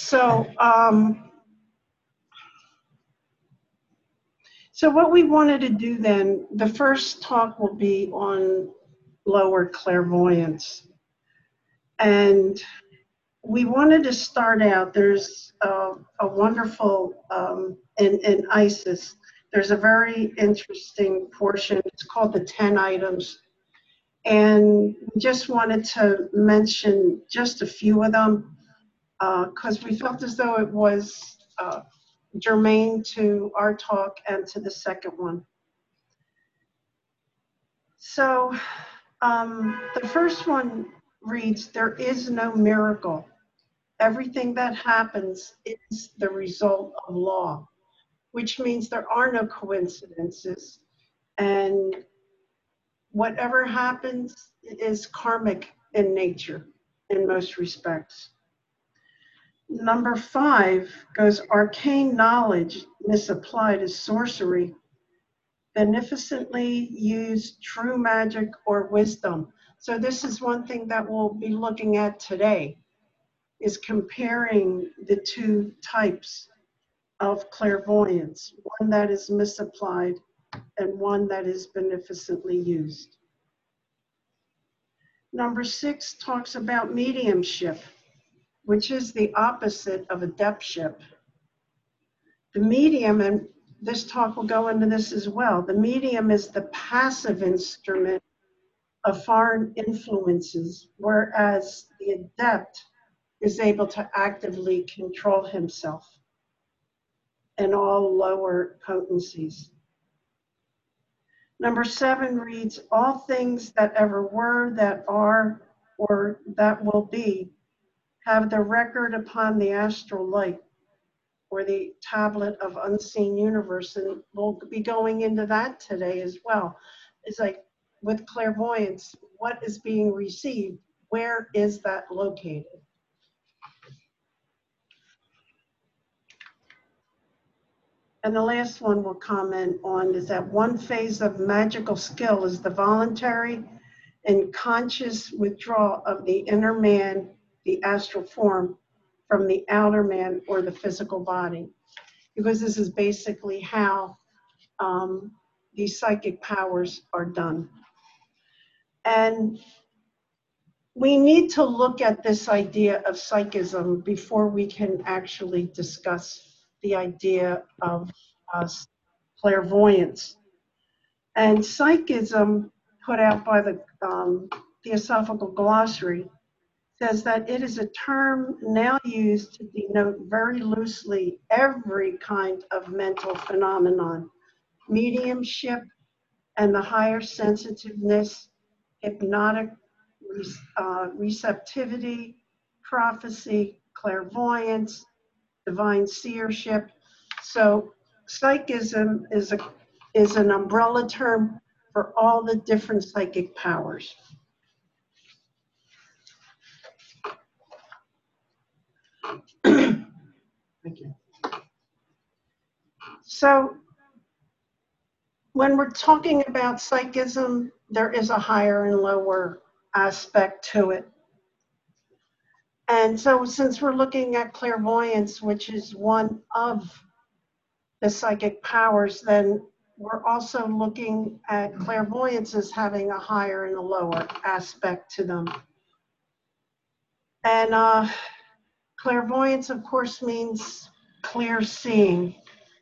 So, so what we wanted to do then, the first talk will be on lower clairvoyance. And we wanted to start out, there's a wonderful, in ISIS, there's a very interesting portion, it's called the 10 items. And we just wanted to mention just a few of them because we felt as though it was germane to our talk and to the second one. So the first one reads, there is no miracle. Everything that happens is the result of law, which means there are no coincidences. And whatever happens is karmic in nature in most respects. Number 5 goes, arcane knowledge misapplied as sorcery, beneficently used true magic or wisdom. So this is one thing that we'll be looking at today, is comparing the two types of clairvoyance, one that is misapplied and one that is beneficently used. Number 6 talks about mediumship, which is the opposite of adeptship. The medium, and this talk will go into this as well, the medium is the passive instrument of foreign influences, whereas the adept is able to actively control himself and all lower potencies. Number 7 reads, all things that ever were, that are, or that will be, have their record upon the astral light, or the tablet of unseen universe, and we'll be going into that today as well. It's like with clairvoyance, what is being received, where is that located? And the last one we'll comment on is that one phase of magical skill is the voluntary and conscious withdrawal of the inner man, the astral form, from the outer man or the physical body. Because this is basically how these psychic powers are done. And we need to look at this idea of psychism before we can actually discuss the idea of clairvoyance. And psychism, put out by the Theosophical Glossary, says that it is a term now used to denote very loosely every kind of mental phenomenon, mediumship and the higher sensitiveness, hypnotic receptivity, prophecy, clairvoyance, divine seership. So psychism is an umbrella term for all the different psychic powers. Thank you. So when we're talking about psychism, there is a higher and lower aspect to it. And so since we're looking at clairvoyance, which is one of the psychic powers, then we're also looking at clairvoyance as having a higher and a lower aspect to them. And clairvoyance, of course, means clear seeing.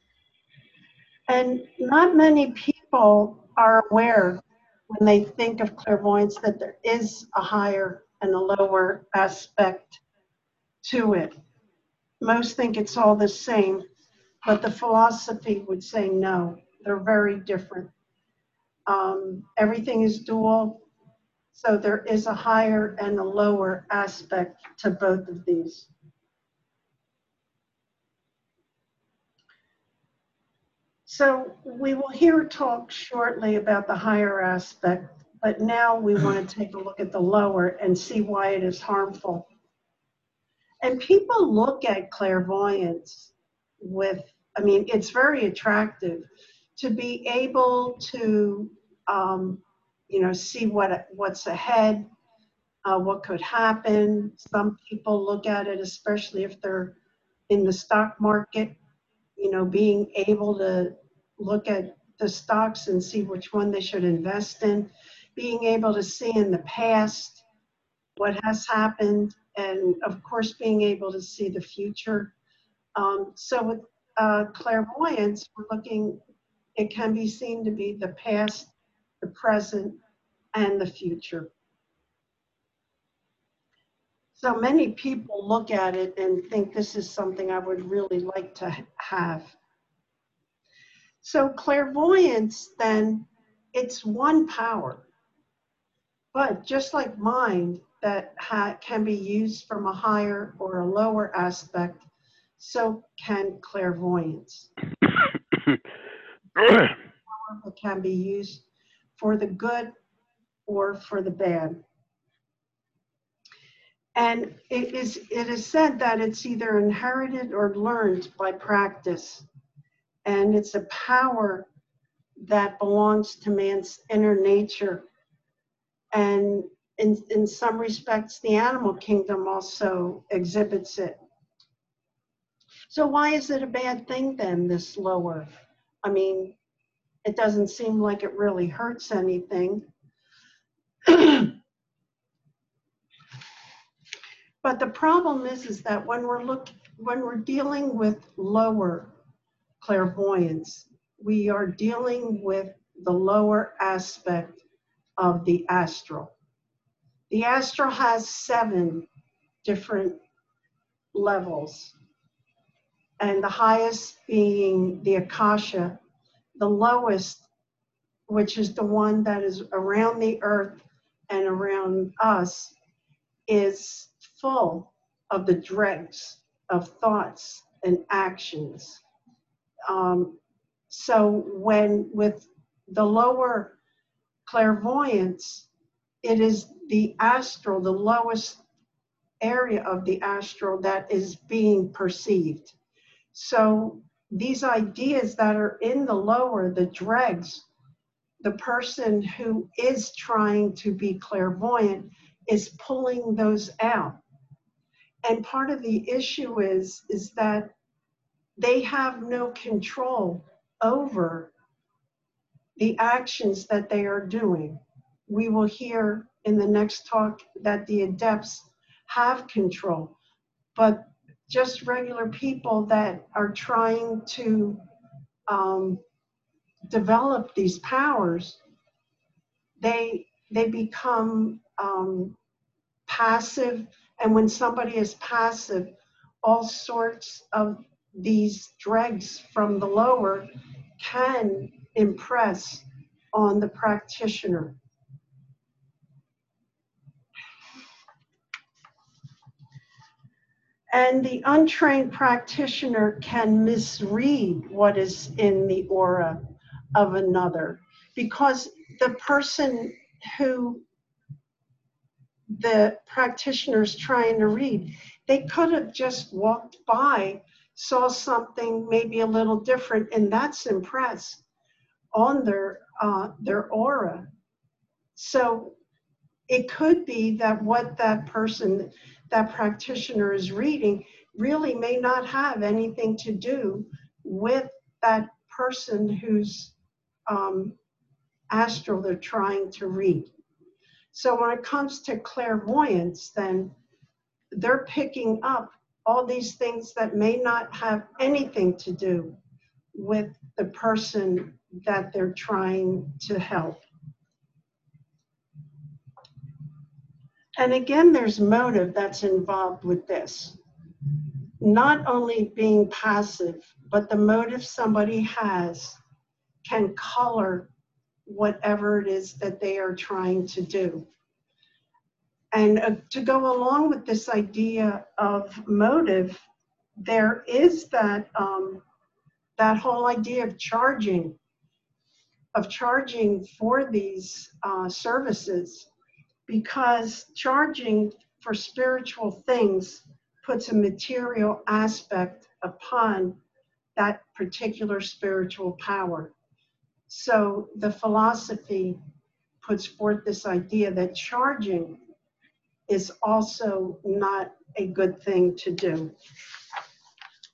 And not many people are aware when they think of clairvoyance that there is a higher and a lower aspect to it. Most think it's all the same, but the philosophy would say no, they're very different. Everything is dual, so there is a higher and a lower aspect to both of these. So we will hear talk shortly about the higher aspect, but now we want to take a look at the lower and see why it is harmful. And people look at clairvoyance with, I mean, it's very attractive to be able to, see what's ahead, what could happen. Some people look at it, especially if they're in the stock market, being able to look at the stocks and see which one they should invest in, being able to see in the past what has happened, and of course being able to see the future. So with clairvoyance, it can be seen to be the past, the present, and the future. So many people look at it and think this is something I would really like to have. So clairvoyance, then, it's one power. But just like mind that can be used from a higher or a lower aspect, so can clairvoyance. It can be used for the good or for the bad. And it is said that it's either inherited or learned by practice. And it's a power that belongs to man's inner nature. And in some respects, the animal kingdom also exhibits it. So why is it a bad thing then, this lower? I mean, it doesn't seem like it really hurts anything. But the problem is that when we're dealing with lower clairvoyance, we are dealing with the lower aspect of the astral. The astral has 7 different levels, and the highest being the Akasha, the lowest, which is the one that is around the earth and around us, is full of the dregs of thoughts and actions. So with the lower clairvoyance, it is the astral, the lowest area of the astral that is being perceived. So these ideas that are in the lower, the dregs, the person who is trying to be clairvoyant is pulling those out. And part of the issue is that they have no control over the actions that they are doing. We will hear in the next talk that the adepts have control, but just regular people that are trying to develop these powers, they become passive. And when somebody is passive, all sorts of these dregs from the lower can impress on the practitioner. And the untrained practitioner can misread what is in the aura of another, because the person who the practitioner is trying to read, they could have just walked by, saw something maybe a little different, and that's impressed on their aura. So it could be that what that practitioner is reading really may not have anything to do with that person whose astral they're trying to read. So when it comes to clairvoyance, then they're picking up all these things that may not have anything to do with the person that they're trying to help. And again, there's motive that's involved with this. Not only being passive, but the motive somebody has can color whatever it is that they are trying to do. And to go along with this idea of motive, there is that whole idea of charging for these services, because charging for spiritual things puts a material aspect upon that particular spiritual power. So the philosophy puts forth this idea that charging is also not a good thing to do.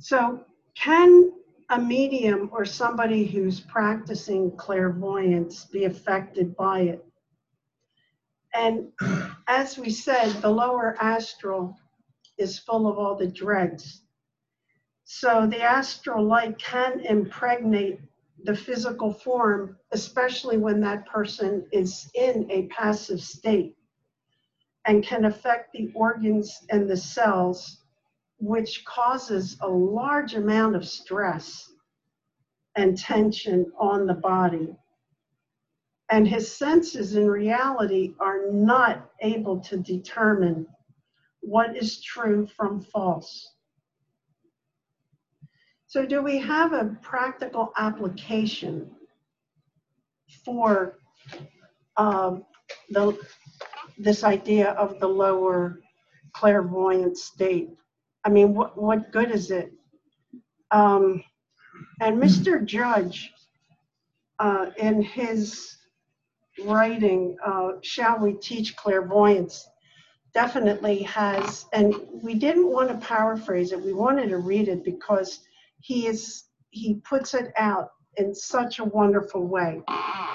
So can a medium or somebody who's practicing clairvoyance be affected by it? And as we said, the lower astral is full of all the dregs. So the astral light can impregnate the physical form, especially when that person is in a passive state, and can affect the organs and the cells, which causes a large amount of stress and tension on the body. And his senses in reality are not able to determine what is true from false. So do we have a practical application for this idea of the lower clairvoyant state? I mean, what good is it? And Mr. Judge, in his writing, Shall We Teach Clairvoyance, definitely has, and we didn't want to paraphrase it, we wanted to read it because he puts it out in such a wonderful way.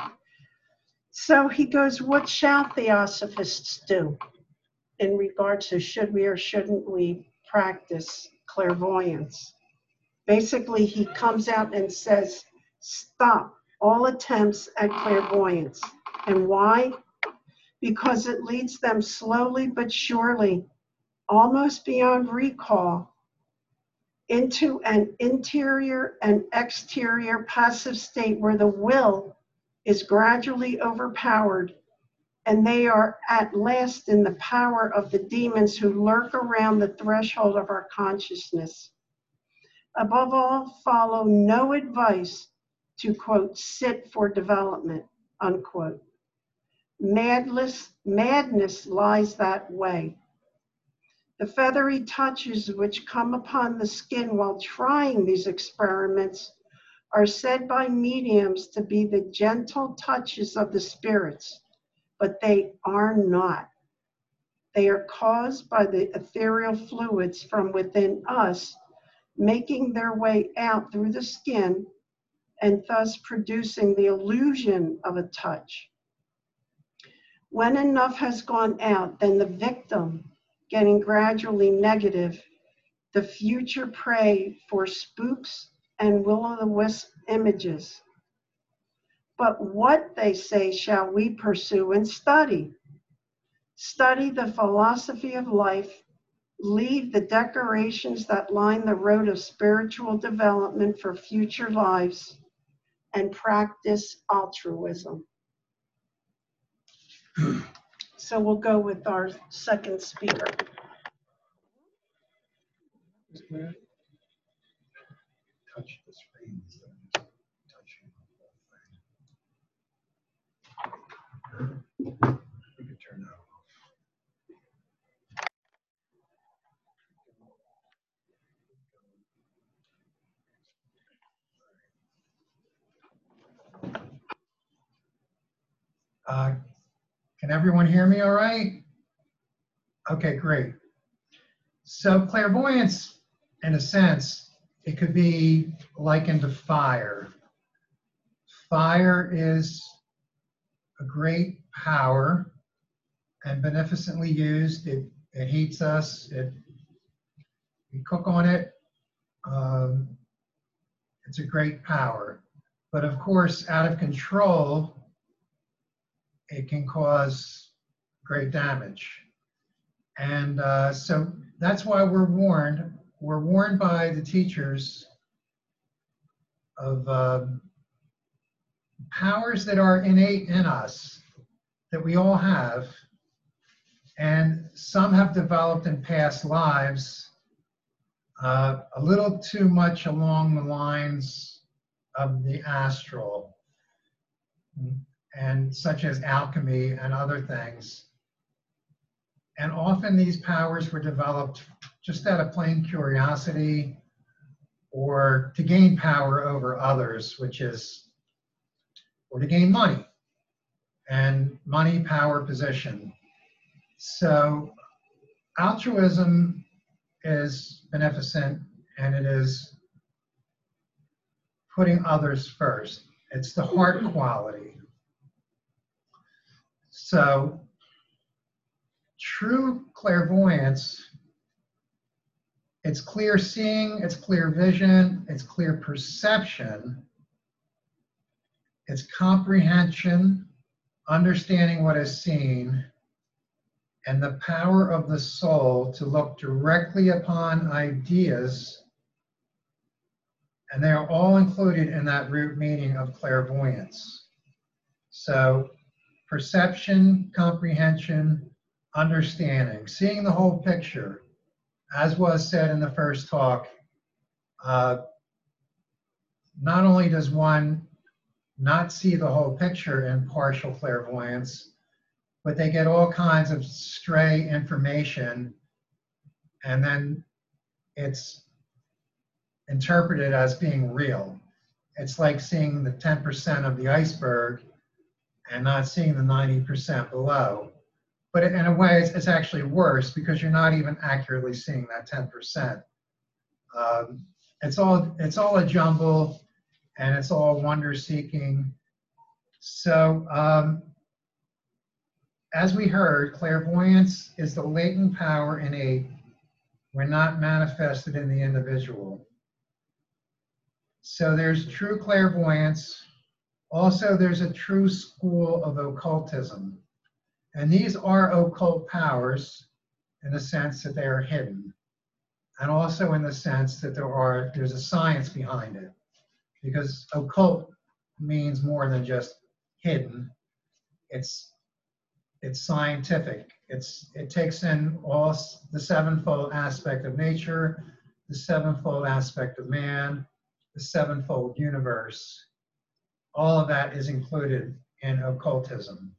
So he goes, what shall theosophists do in regards to should we or shouldn't we practice clairvoyance? Basically, he comes out and says, stop all attempts at clairvoyance. And why? Because it leads them slowly but surely, almost beyond recall, into an interior and exterior passive state where the will is gradually overpowered, and they are at last in the power of the demons who lurk around the threshold of our consciousness. Above all, follow no advice to, quote, sit for development, unquote. Madness lies that way. The feathery touches which come upon the skin while trying these experiments are said by mediums to be the gentle touches of the spirits, but they are not. They are caused by the ethereal fluids from within us, making their way out through the skin and thus producing the illusion of a touch. When enough has gone out, then the victim, getting gradually negative, the future prey for spooks and will-o'-the-wisp images. But what, they say, shall we pursue and study? Study the philosophy of life, leave the decorations that line the road of spiritual development for future lives, and practice altruism. So we'll go with our second speaker. Touch the screen instead of touching the whole thing. We could turn that off. Can everyone hear me all right? Okay, great. So clairvoyance, in a sense, it could be likened to fire. Fire is a great power and beneficently used. It heats us. We cook on it. It's a great power. But of course, out of control, it can cause great damage. And so that's why we're warned. We're warned by the teachers of powers that are innate in us, that we all have, and some have developed in past lives a little too much along the lines of the astral, and such as alchemy and other things. And often these powers were developed just out of plain curiosity or to gain power over others, or to gain money, and money, power, position. So altruism is beneficent and it is putting others first. It's the heart quality. So true clairvoyance, it's clear seeing, it's clear vision, it's clear perception, it's comprehension, understanding what is seen, and the power of the soul to look directly upon ideas, and they are all included in that root meaning of clairvoyance. So perception, comprehension, understanding, seeing the whole picture. As was said in the first talk, not only does one not see the whole picture in partial clairvoyance, but they get all kinds of stray information, and then it's interpreted as being real. It's like seeing the 10% of the iceberg and not seeing the 90% below. But in a way, it's actually worse because you're not even accurately seeing that 10%. It's all a jumble, and it's all wonder-seeking. So as we heard, clairvoyance is the latent power innate when not manifested in the individual. So there's true clairvoyance. Also, there's a true school of occultism. And these are occult powers in the sense that they are hidden, and also in the sense that there's a science behind it, because occult means more than just hidden. It's scientific. It takes in all the sevenfold aspect of nature, the sevenfold aspect of man, the sevenfold universe. All of that is included in occultism.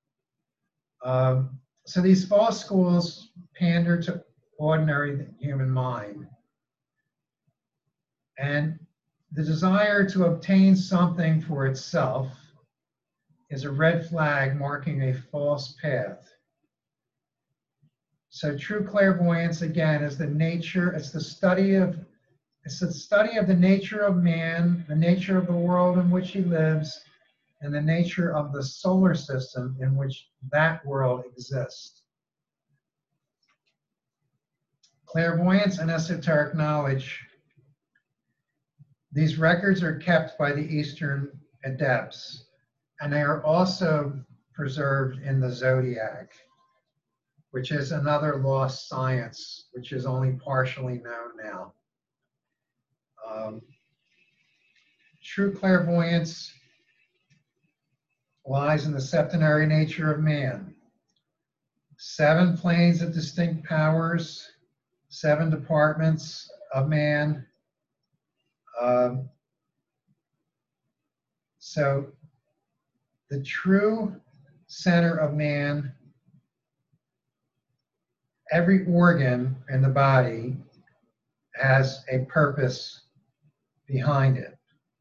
So these false schools pander to ordinary human mind. And the desire to obtain something for itself is a red flag marking a false path. So true clairvoyance, again, is the nature, it's the study of the nature of man, the nature of the world in which he lives, and the nature of the solar system in which that world exists. Clairvoyance and esoteric knowledge. These records are kept by the Eastern adepts, and they are also preserved in the zodiac, which is another lost science, which is only partially known now. True clairvoyance lies in the septenary nature of man. 7 planes of distinct powers, 7 departments of man. So the true center of man, every organ in the body has a purpose behind it.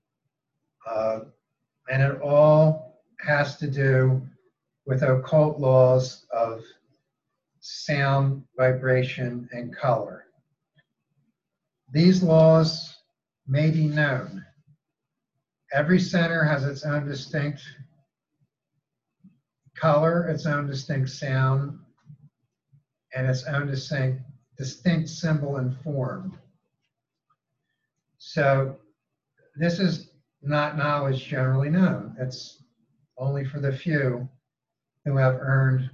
And it all has to do with occult laws of sound, vibration, and color. These laws may be known. Every center has its own distinct color, its own distinct sound, and its own distinct symbol and form. So this is not knowledge generally known. It's only for the few who have earned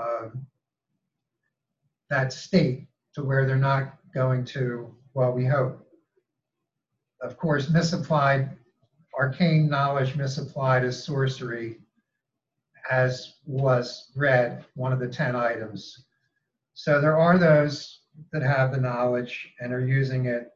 that state to where they're not going to, well, we hope. Of course, misapplied, arcane knowledge misapplied as sorcery, as was read, one of the 10 items. So there are those that have the knowledge and are using it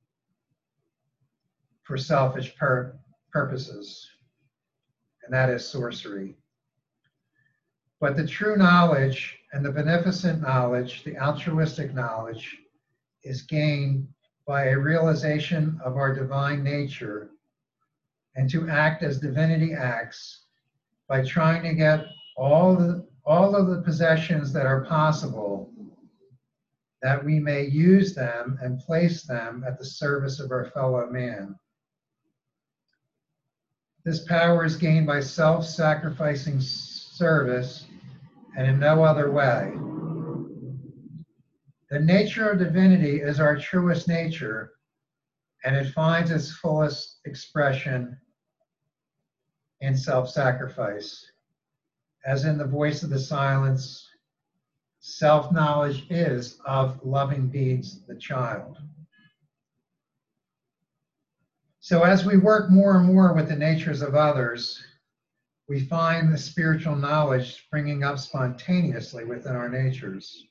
for selfish purposes, and that is sorcery. But the true knowledge and the beneficent knowledge, the altruistic knowledge, is gained by a realization of our divine nature and to act as divinity acts by trying to get all of the possessions that are possible that we may use them and place them at the service of our fellow man. This power is gained by self-sacrificing service and in no other way. The nature of divinity is our truest nature, and it finds its fullest expression in self-sacrifice. As in the voice of the silence, self-knowledge is of loving beings the child. So as we work more and more with the natures of others, we find the spiritual knowledge springing up spontaneously within our natures.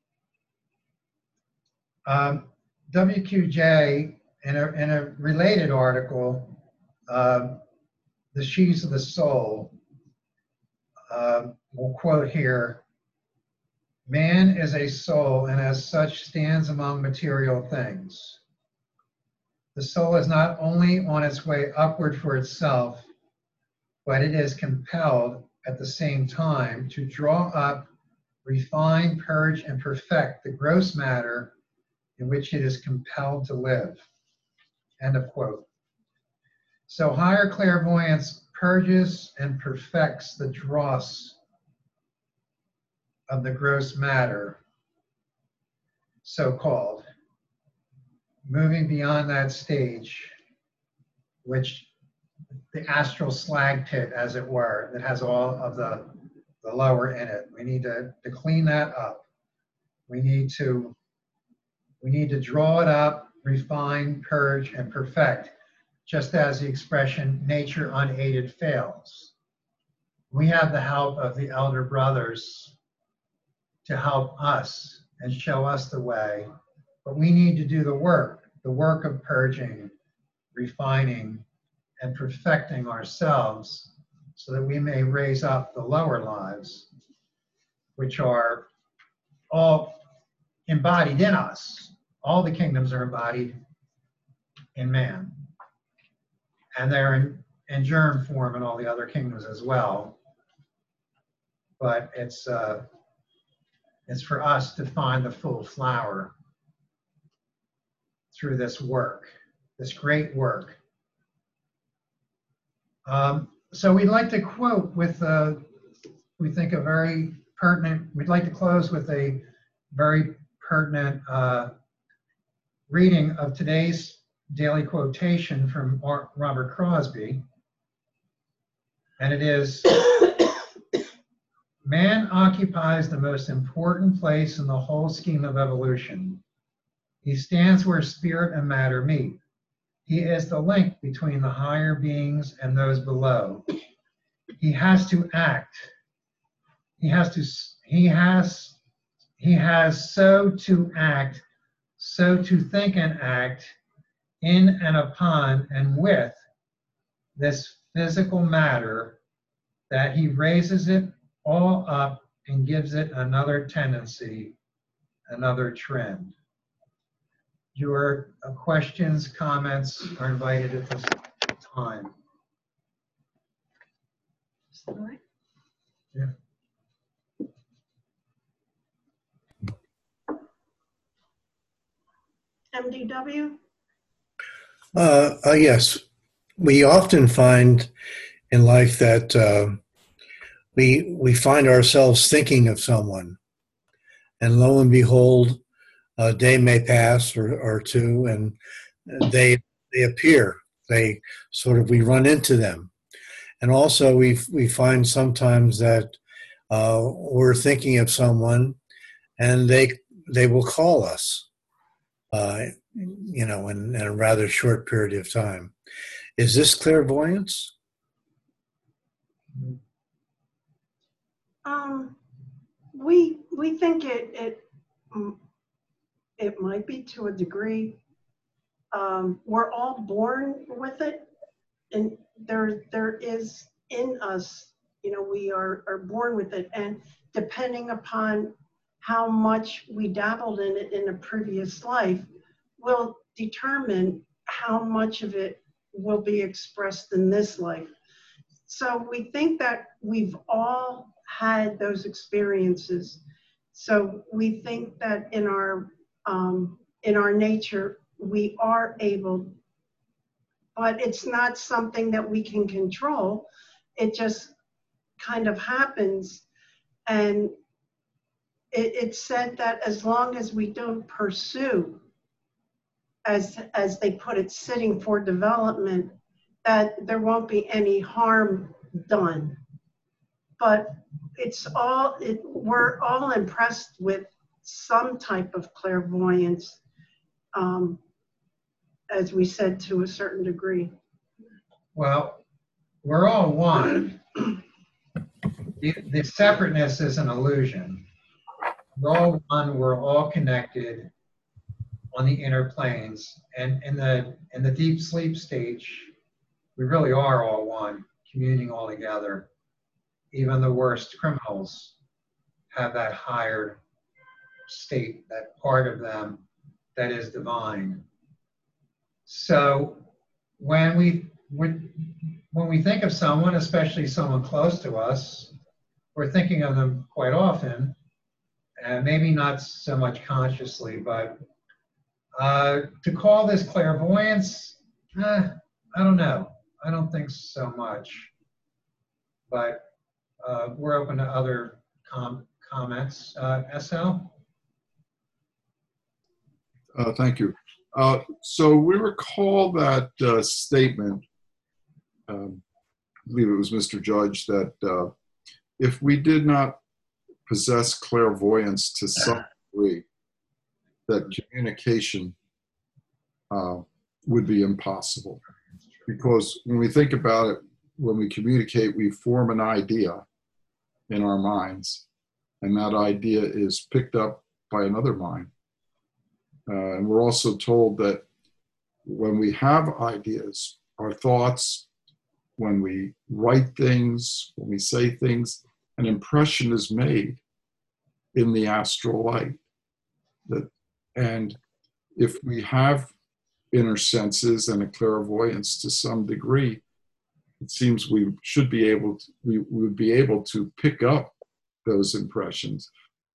WQJ, in a related article, The Sheaves of the Soul, we'll quote here, "Man is a soul and as such stands among material things. The soul is not only on its way upward for itself, but it is compelled at the same time to draw up, refine, purge, and perfect the gross matter in which it is compelled to live." End of quote. So higher clairvoyance purges and perfects the dross of the gross matter, so-called, moving beyond that stage, which the astral slag pit, as it were, that has all of the lower in it. We need to clean that up. We need to draw it up, refine, purge, and perfect, just as the expression nature unaided fails. We have the help of the elder brothers to help us and show us the way, but we need to do the work of purging, refining, and perfecting ourselves so that we may raise up the lower lives, which are all embodied in us. All the kingdoms are embodied in man. And they're in germ form in all the other kingdoms as well. But it's for us to find the full flower through this work, this great work. So we'd like to quote with, we think, a very pertinent, we'd like to close with a very pertinent reading of today's daily quotation from Robert Crosby. And it is, "Man occupies the most important place in the whole scheme of evolution. He stands where spirit and matter meet. He is the link between the higher beings and those below. He has to act. He has so to act, so to think and act in and upon and with this physical matter that he raises it all up and gives it another tendency, another trend." Your questions, comments are invited at this time. Yeah. MDW? Yes, we often find in life that we find ourselves thinking of someone, and lo and behold, a day may pass or two, and they appear. We run into them, and also we find sometimes that we're thinking of someone, and they will call us. In a rather short period of time. Is this clairvoyance? We think it might be to a degree. We're all born with it, and there is in us, we are born with it, and depending upon how much we dabbled in it in a previous life will determine how much of it will be expressed in this life. So we think that we've all had those experiences. So we think that in our in our nature, we are able, but it's not something that we can control. It just kind of happens. And it's said that as long as we don't pursue, as they put it, sitting for development, that there won't be any harm done. But we're all impressed with some type of clairvoyance, as we said, to a certain degree. Well, we're all one. The separateness is an illusion. We're all one, we're all connected on the inner planes. And in the deep sleep stage, we really are all one, communing all together. Even the worst criminals have that higher state, that part of them that is divine. So when we think of someone, especially someone close to us, we're thinking of them quite often, and maybe not so much consciously, but to call this clairvoyance, I don't know. I don't think so much. But we're open to other comments. SL? Thank you. So we recall that statement, I believe it was Mr. Judge, that if we did not possess clairvoyance to some degree, that communication would be impossible. Because when we think about it, when we communicate, we form an idea in our minds, and that idea is picked up by another mind. And we're also told that when we have ideas, our thoughts, when we write things, when we say things, an impression is made in the astral light. And if we have inner senses and a clairvoyance to some degree, it seems we should be able to, we would be able to pick up those impressions.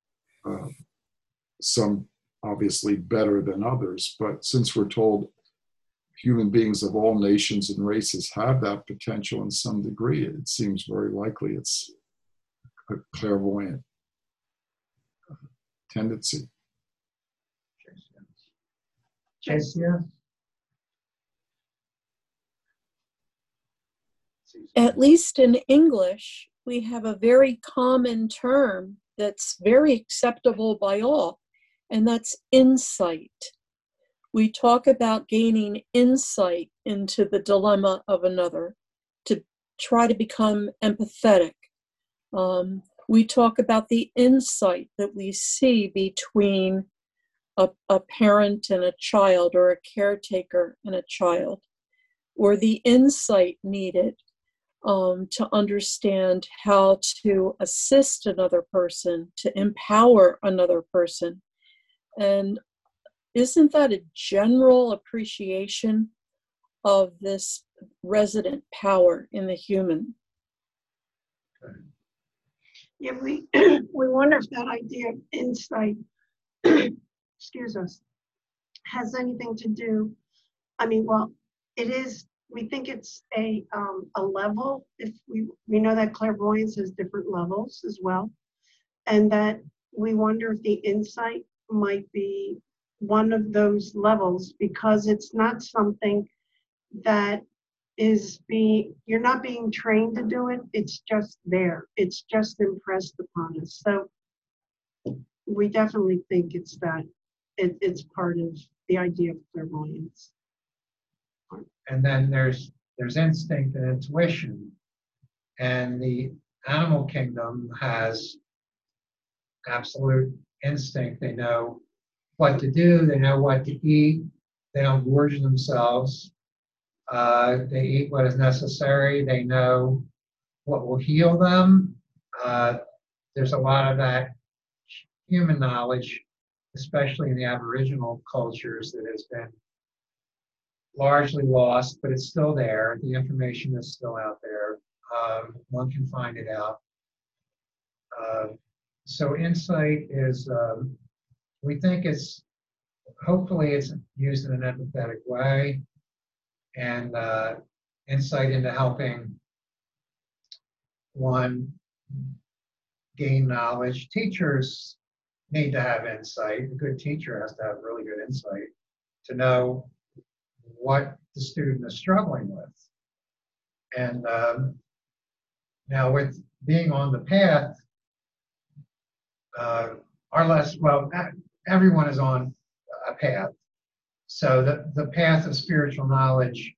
Some obviously better than others, but since we're told human beings of all nations and races have that potential in some degree, it seems very likely it's a clairvoyant tendency. Jason? At least in English, we have a very common term that's very acceptable by all, and that's insight. We talk about gaining insight into the dilemma of another, to try to become empathetic. We talk about the insight that we see between a parent and a child, or a caretaker and a child, or the insight needed to understand how to assist another person, to empower another person. And isn't that a general appreciation of this resident power in the human? Yeah, we wonder if that idea of insight, excuse us, has anything to do, I mean, well, it is, we think it's a level. If we know that clairvoyance has different levels as well, and that we wonder if the insight might be one of those levels, because it's not something that is you're not being trained to do it. It's just there. It's just impressed upon us. So we definitely think it's that. It's part of the idea of clairvoyance. And then there's instinct and intuition. And the animal kingdom has absolute instinct. They know what to do. They know what to eat. They don't gorge themselves. They eat what is necessary. They know what will heal them. There's a lot of that human knowledge, especially in the Aboriginal cultures, that has been largely lost, but it's still there. The information is still out there. One can find it out. So insight is, we think it's hopefully it's used in an empathetic way and insight into helping one gain knowledge. Teachers need to have insight. A good teacher has to have really good insight to know what the student is struggling with. And now with being on the path, everyone is on a path. So the path of spiritual knowledge,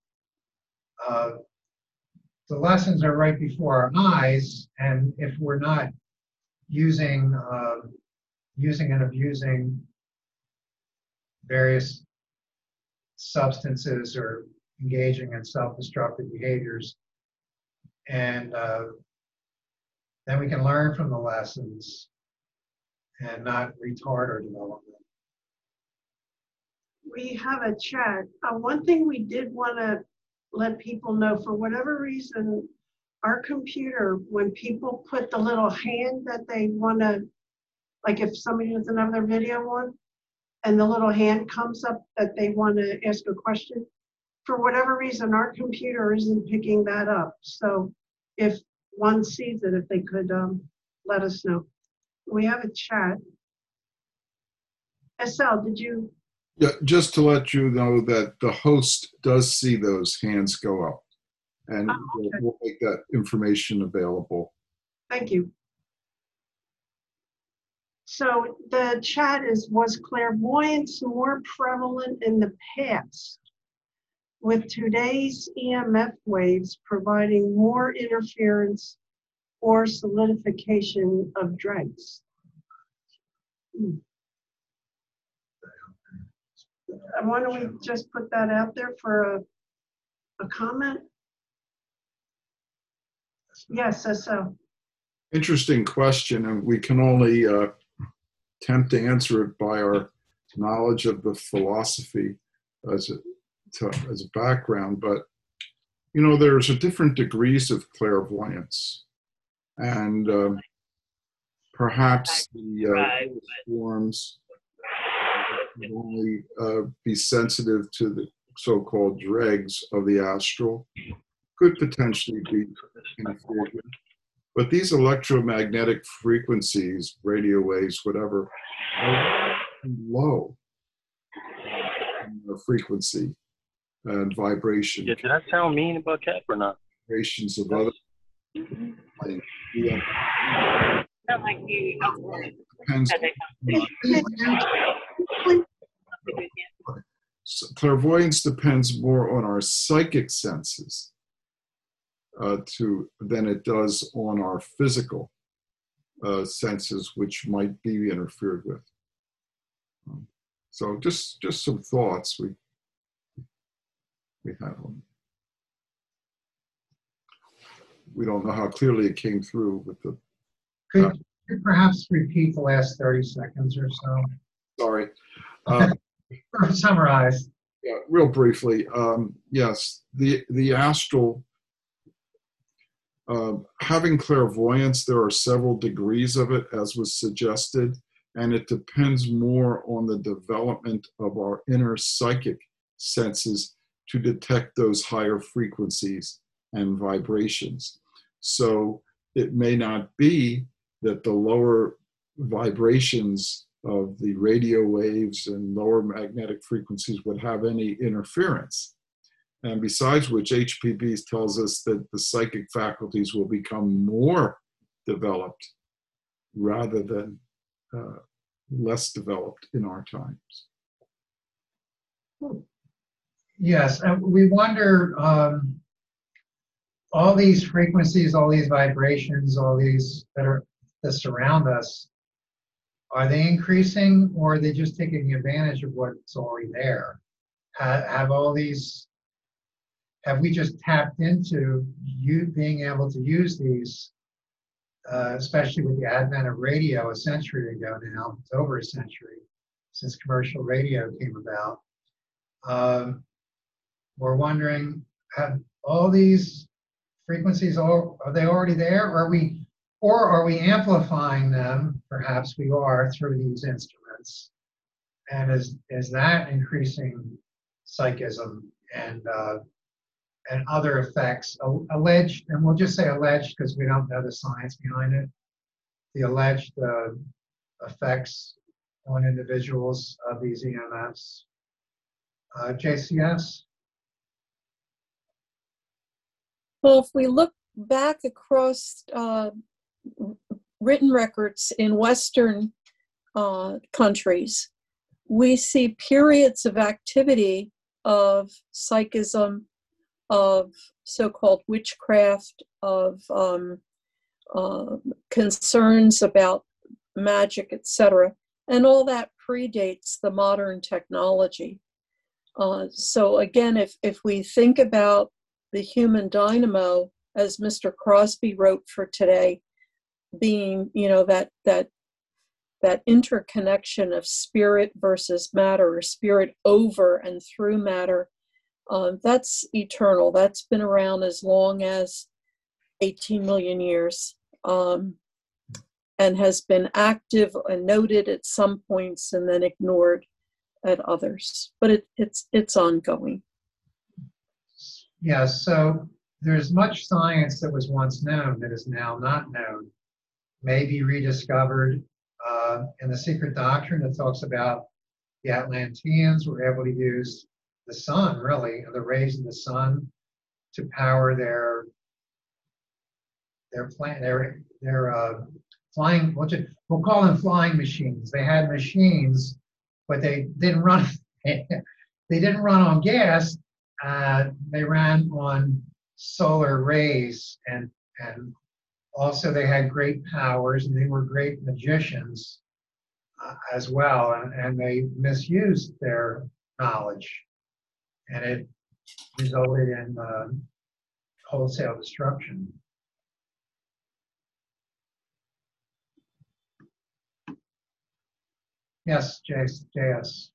the lessons are right before our eyes, and if we're not using and abusing various substances or engaging in self-destructive behaviors, and then we can learn from the lessons and not retard our development. We have a chat. One thing we did want to let people know, for whatever reason, our computer, when people put the little hand that they want to, like if somebody doesn't have their video on, and the little hand comes up that they want to ask a question, for whatever reason, our computer isn't picking that up. So if one sees it, if they could let us know. We have a chat. SL, did you? Yeah, just to let you know that the host does see those hands go up, and okay. we'll make that information available. Thank you. So the chat is, was clairvoyance more prevalent in the past, with today's EMF waves providing more interference or solidification of dregs? Why don't we just put that out there for a comment? Yes, so. Interesting question, and we can only attempt to answer it by our knowledge of the philosophy as a background. But you know, there's a different degrees of clairvoyance, and perhaps the forms would only be sensitive to the so-called dregs of the astral, could potentially be interfered with. But these electromagnetic frequencies, radio waves, whatever, are low in the frequency and vibration. Yeah, did I sound mean about Cap or not? Vibrations of other. Depends. Clairvoyance depends more on our psychic senses than it does on our physical senses, which might be interfered with. So just some thoughts we had on. We don't know how clearly it came through with the. Could you perhaps repeat the last 30 seconds or so? Sorry. Or summarize. Yeah, real briefly. Yes, the astral. Having clairvoyance, there are several degrees of it, as was suggested, and it depends more on the development of our inner psychic senses to detect those higher frequencies and vibrations. So it may not be that the lower vibrations of the radio waves and lower magnetic frequencies would have any interference. And besides which, HPB tells us that the psychic faculties will become more developed rather than less developed in our times. Yes, and we wonder, all these frequencies, all these vibrations, all these that surround us, are they increasing, or are they just taking advantage of what's already there? Have we just tapped into you being able to use these, especially with the advent of radio a century ago now? It's over a century since commercial radio came about. We're wondering, have all these frequencies, are they already there? Or are we amplifying them? Perhaps we are, through these instruments. And is that increasing psychism and other effects alleged, and we'll just say alleged because we don't know the science behind it, the alleged effects on individuals of these EMFs. JCS? Well, if we look back across written records in Western countries, we see periods of activity of psychism, of so-called witchcraft, of concerns about magic, etc. And all that predates the modern technology. So again, if we think about the human dynamo, as Mr. Crosby wrote for today, being, that interconnection of spirit versus matter, or spirit over and through matter, that's eternal. That's been around as long as 18 million years, and has been active and noted at some points and then ignored at others. But it's ongoing. Yes, so there's much science that was once known that is now not known, may be rediscovered. In the Secret Doctrine, it talks about the Atlanteans were able to use the sun, really, the rays of the sun, to power their flying. We'll call them flying machines. They had machines, but they didn't run. They didn't run on gas. They ran on solar rays, and also they had great powers, and they were great magicians as well, and they misused their knowledge, and it resulted in wholesale destruction. Yes, JS.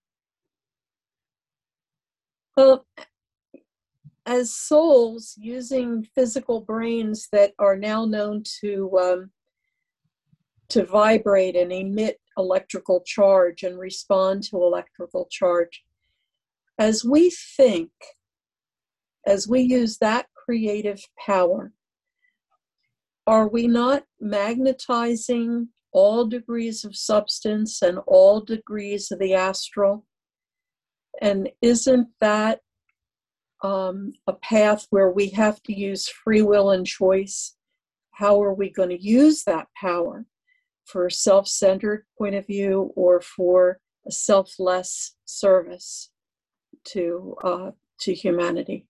Well, as souls using physical brains that are now known to vibrate and emit electrical charge and respond to electrical charge, as we think, as we use that creative power, are we not magnetizing all degrees of substance and all degrees of the astral? And isn't that a path where we have to use free will and choice? How are we going to use that power for a self-centered point of view, or for a selfless service to humanity?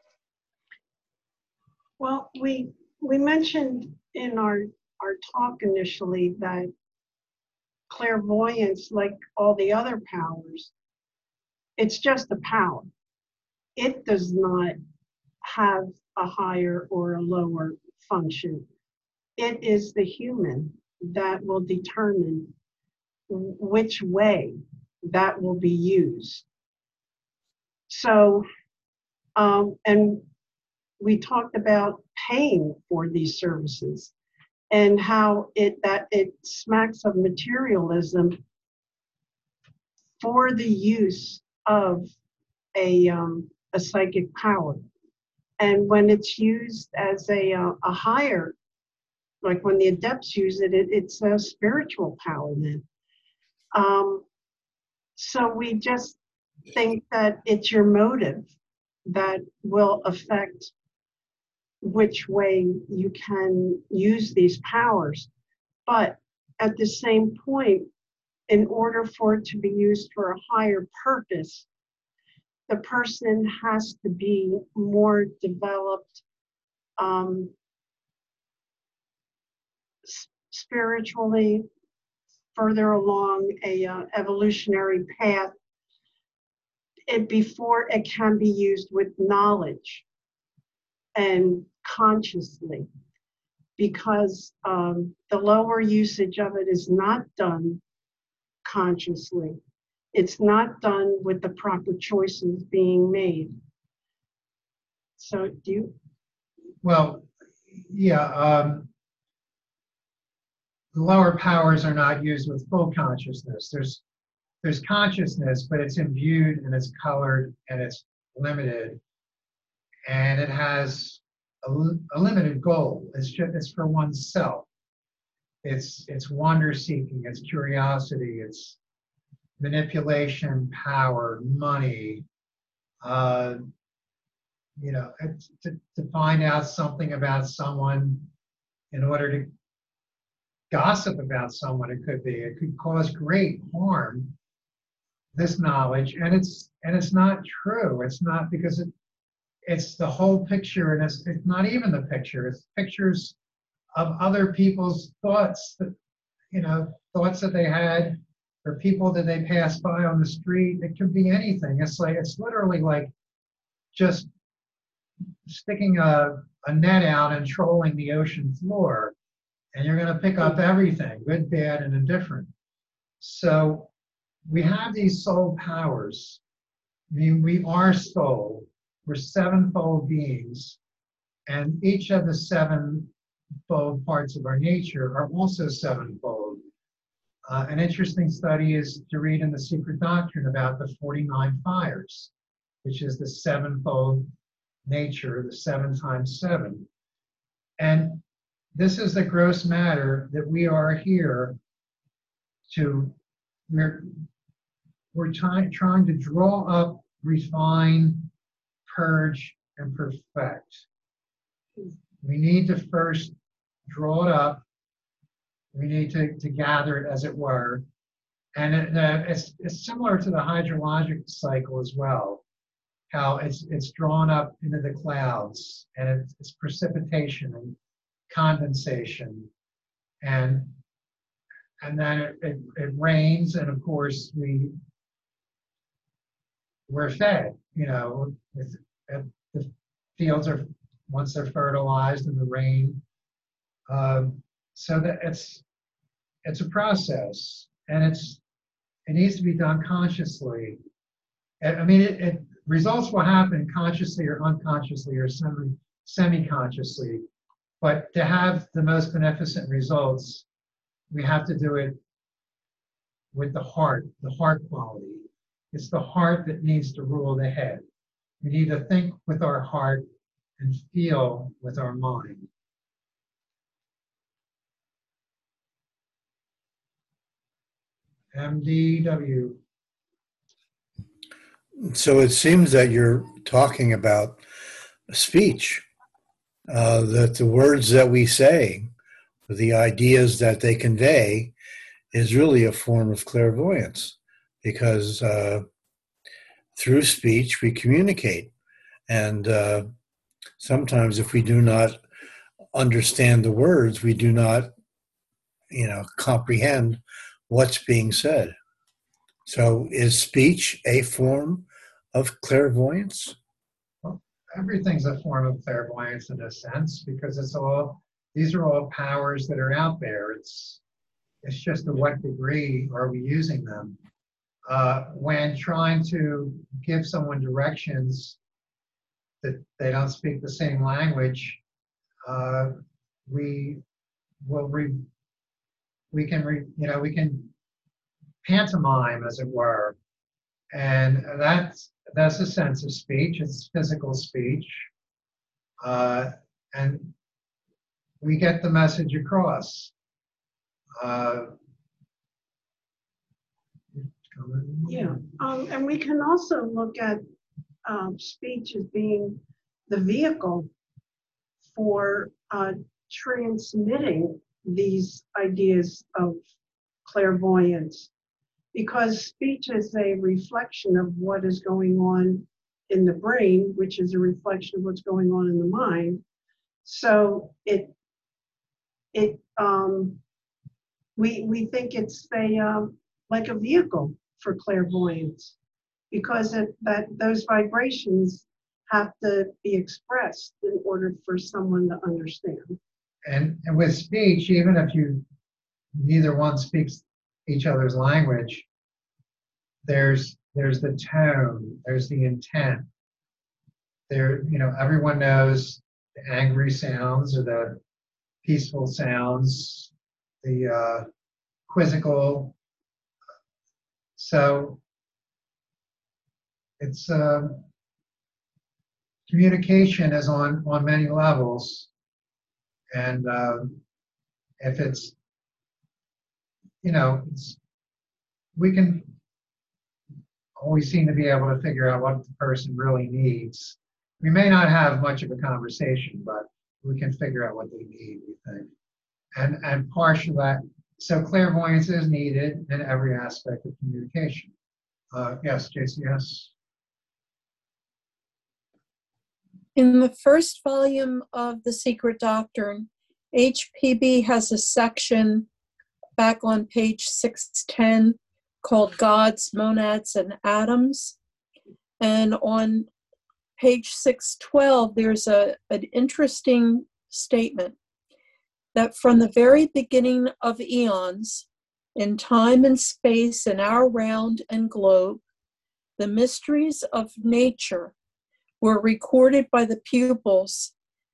Well, we mentioned in our talk initially that clairvoyance, like all the other powers, it's just a power. It does not have a higher or a lower function. It is the human that will determine which way that will be used. So, and we talked about paying for these services and how it smacks of materialism for the use of a psychic power. And when it's used as a higher, like when the adepts use it, it's a spiritual power then. So we just think that it's your motive that will affect which way you can use these powers. But at the same point, in order for it to be used for a higher purpose, the person has to be more developed spiritually, further along a evolutionary path, before it can be used with knowledge and consciously, because the lower usage of it is not done consciously. It's not done with the proper choices being made. So do you? Well, yeah, the lower powers are not used with full consciousness. there's consciousness, but it's imbued and it's colored and it's limited, and it has a limited goal. It's for oneself. It's wonder seeking, it's curiosity, it's manipulation, power, money, it's to find out something about someone in order to gossip about someone. It could cause great harm, this knowledge, and it's not true. It's not, because it's the whole picture, and it's not even the picture. It's pictures of other people's thoughts thoughts that they had, or people that they passed by on the street. It could be anything. It's literally like just sticking a net out and trolling the ocean floor, and you're going to pick up everything, good, bad, and indifferent. So we have these soul powers. I mean, we are soul. We're sevenfold beings, and each of the sevenfold parts of our nature are also sevenfold. An interesting study is to read in The Secret Doctrine about the 49 fires, which is the sevenfold nature, the 7 times 7. And this is the gross matter that we are here to, we're trying to draw up, refine, purge, and perfect. We need to first draw it up. We need to gather it, as it were. And it's similar to the hydrologic cycle as well, how it's drawn up into the clouds, and it's precipitation and condensation, and then it rains, and of course we're fed. The fields are, once they're fertilized in the rain, so that it's a process, and it needs to be done consciously. I mean, results will happen consciously or unconsciously or semi-consciously, but to have the most beneficent results, we have to do it with the heart quality. It's the heart that needs to rule the head. We need to think with our heart and feel with our mind. MDW. So it seems that you're talking about speech, that the words that we say, the ideas that they convey, is really a form of clairvoyance, because through speech we communicate. And sometimes if we do not understand the words, we do not, comprehend what's being said. So is speech a form of clairvoyance? Well, everything's a form of clairvoyance in a sense, because these are all powers that are out there. It's just to what degree are we using them? When trying to give someone directions that they don't speak the same language, we can pantomime, as it were, and that's a sense of speech. It's physical speech, and we get the message across. And we can also look at speech as being the vehicle for transmitting these ideas of clairvoyance, because speech is a reflection of what is going on in the brain, which is a reflection of what's going on in the mind. So we think it's like a vehicle for clairvoyance, because those vibrations have to be expressed in order for someone to understand. And with speech, even if neither one speaks each other's language, there's the tone, there's the intent. Everyone knows the angry sounds or the peaceful sounds, the quizzical So it's communication is on many levels, and if it's, we can always seem to be able to figure out what the person really needs. We may not have much of a conversation, but we can figure out what they need, we think. And partial that, so clairvoyance is needed in every aspect of communication. Yes, JCS. In the first volume of The Secret Doctrine, HPB has a section back on page 610 called Gods, Monads, and Atoms. And on page 612, there's an interesting statement that from the very beginning of eons, in time and space in our round and globe, the mysteries of nature were recorded by the pupils,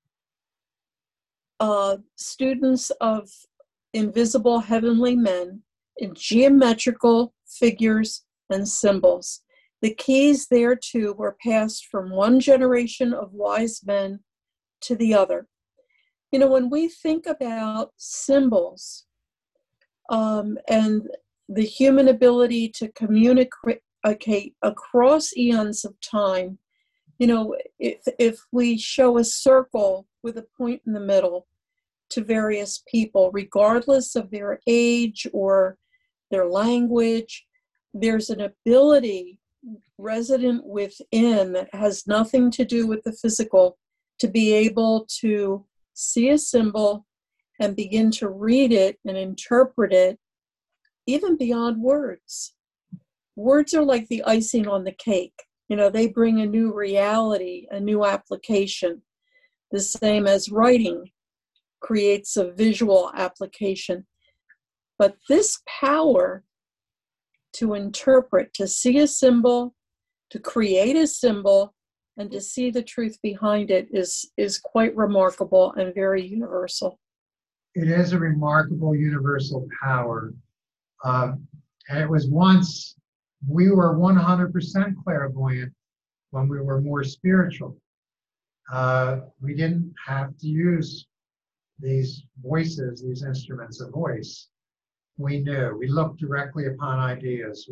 students of invisible heavenly men, in geometrical figures and symbols. The keys thereto were passed from one generation of wise men to the other. When we think about symbols and the human ability to communicate across eons of time, if we show a circle with a point in the middle to various people, regardless of their age or their language, there's an ability resident within that has nothing to do with the physical to be able to see a symbol and begin to read it and interpret it, even beyond words. Words are like the icing on the cake. They bring a new reality, a new application. The same as writing creates a visual application. But this power to interpret, to see a symbol, to create a symbol, and to see the truth behind it is quite remarkable and very universal. It is a remarkable universal power. And it was once, we were 100% clairvoyant when we were more spiritual. We didn't have to use these voices, these instruments of voice. We knew. We looked directly upon ideas.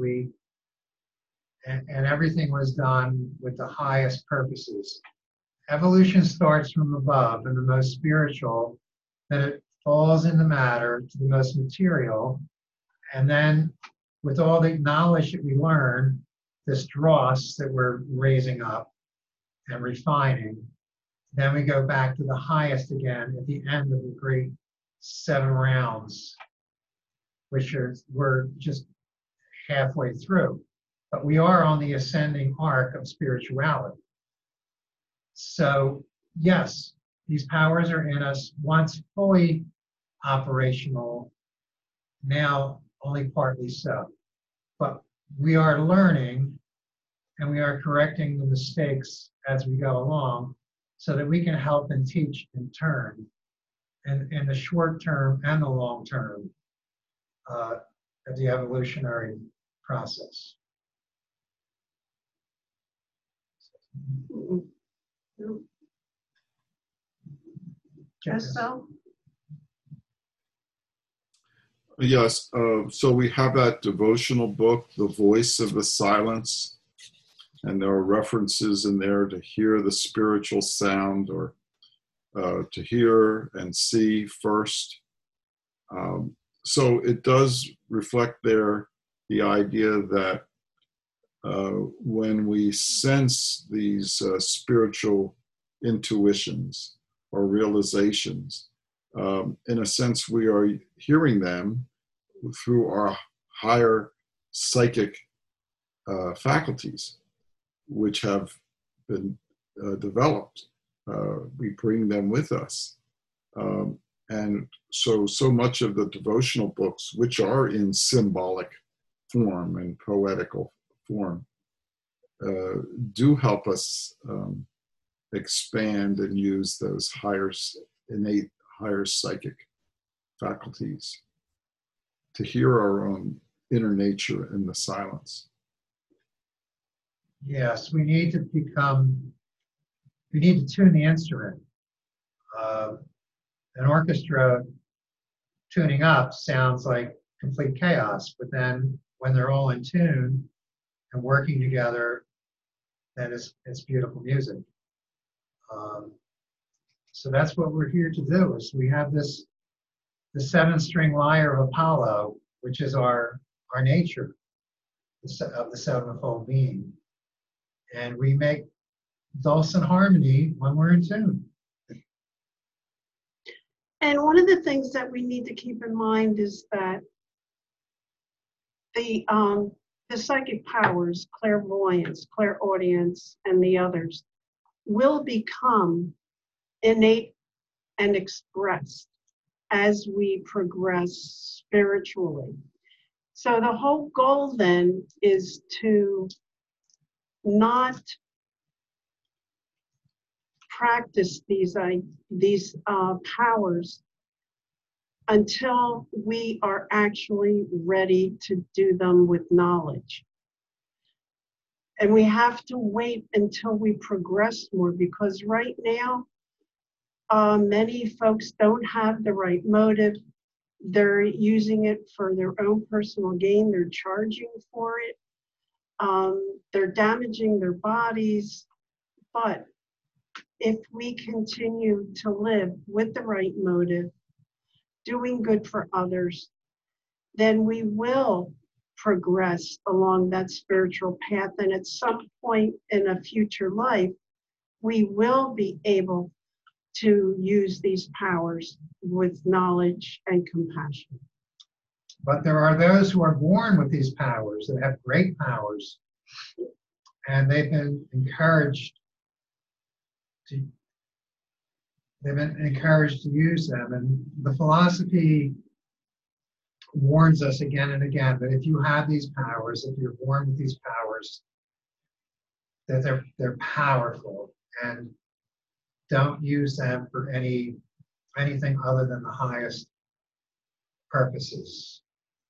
And everything was done with the highest purposes. Evolution starts from above, and the most spiritual, then it falls into matter to the most material, and then with all the knowledge that we learn, this dross that we're raising up and refining, then we go back to the highest again at the end of the great 7 rounds, which we're just halfway through. But we are on the ascending arc of spirituality. So yes, these powers are in us once fully operational, now only partly so. But we are learning and we are correcting the mistakes as we go along so that we can help and teach in turn, in the short term and the long term of the evolutionary process. Estelle? Yes, so we have that devotional book, The Voice of the Silence, and there are references in there to hear the spiritual sound, or to hear and see first. So it does reflect there the idea that when we sense these spiritual intuitions or realizations, in a sense, we are hearing them through our higher psychic faculties, which have been developed. We bring them with us. And so much of the devotional books, which are in symbolic form and poetical form, do help us expand and use those innate higher psychic faculties to hear our own inner nature in the silence. Yes, we need to tune the instrument. An orchestra tuning up sounds like complete chaos, but then when they're all in tune and working together, then it's beautiful music. So that's what we're here to do. Is we have the 7-string lyre of Apollo, which is our nature of the sevenfold being, and we make dulcet harmony when we're in tune. And one of the things that we need to keep in mind is that the psychic powers, clairvoyance, clairaudience, and the others will become innate and expressed as we progress spiritually. So the whole goal then is to not practice these powers until we are actually ready to do them with knowledge. And we have to wait until we progress more, because right now, many folks don't have the right motive. They're using it for their own personal gain. They're charging for it. They're damaging their bodies. But if we continue to live with the right motive, doing good for others, then we will progress along that spiritual path. And at some point in a future life, we will be able to use these powers with knowledge and compassion. But there are those who are born with these powers, that have great powers, and they've been encouraged to use them. And the philosophy warns us again and again that if you have these powers, if you're born with these powers, that they're powerful, and don't use them for anything other than the highest purposes.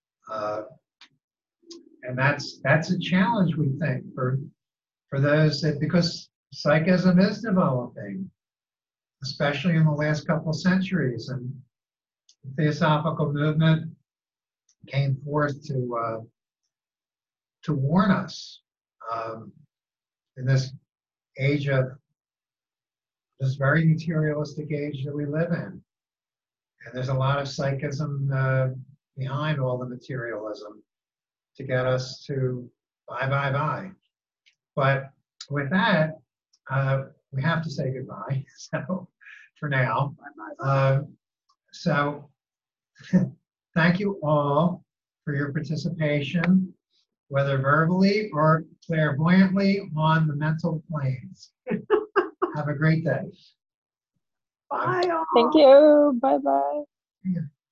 And that's a challenge, we think, for those that, because psychism is developing, especially in the last couple of centuries, and the Theosophical movement came forth to warn us in this age of this very materialistic age that we live in. And there's a lot of psychism behind all the materialism to get us to buy. But with that, we have to say goodbye. So for now, so thank you all for your participation, whether verbally or clairvoyantly on the mental planes. Have a great day. Bye all. Thank you. Bye-bye. Yeah.